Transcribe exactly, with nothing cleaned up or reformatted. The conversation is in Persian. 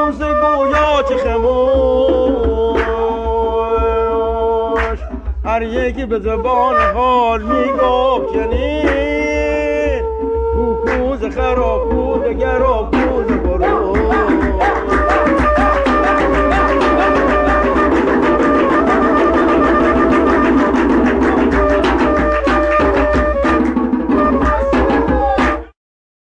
کوکوز گویا چه خموش، هر یکی به زبان حال میگفت چنین، کوکوز خراب کوز گراب کوز برو